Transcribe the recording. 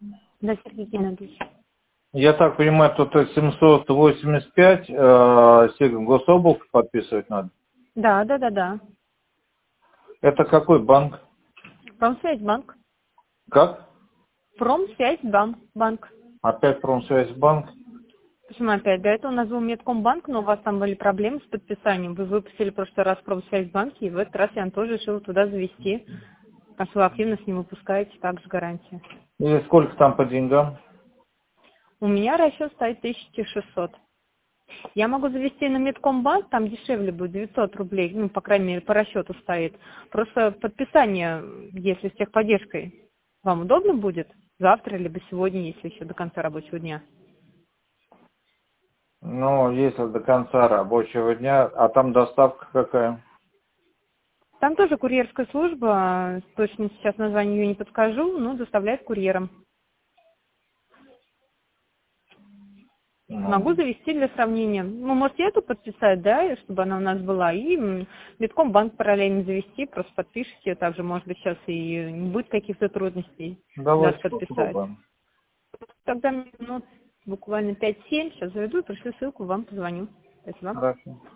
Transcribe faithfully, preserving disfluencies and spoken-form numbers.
Да, Сергей Геннадьевич. Я так понимаю, тут семьсот восемьдесят пять, э, гособлак подписывать надо. Да, да, да, да. Это какой банк? Промсвязьбанк. Как? Промсвязьбанк. Банк. Опять Промсвязьбанк? Почему опять? До этого у нас был Меткомбанк, но у вас там были проблемы с подписанием. Вы выпустили в прошлый раз Промсвязьбанк, и в этот раз я тоже решила туда завести. А вы активность не выпускаете, также гарантия. И сколько там по деньгам? У меня расчет стоит тысяча шестьсот. Я могу завести на Меткомбанк, там дешевле будет, девятьсот рублей, ну, по крайней мере, по расчету стоит. Просто подписание, если с техподдержкой, вам удобно будет? Завтра, либо сегодня, если еще до конца рабочего дня. Ну, если до конца рабочего дня, а там доставка какая? Там тоже курьерская служба, точно сейчас название ее не подскажу, но доставляет курьером. Могу Ну, завести для сравнения. Ну, можете эту подписать, да, и чтобы она у нас была, и м, Биткомбанк параллельно завести, просто подпишите, также, может быть, сейчас и не будет каких-то трудностей, даже давайте подписать. попробуем. Тогда минут буквально пять-семь, сейчас заведу и пришлю ссылку, вам позвоню. Спасибо. Хорошо.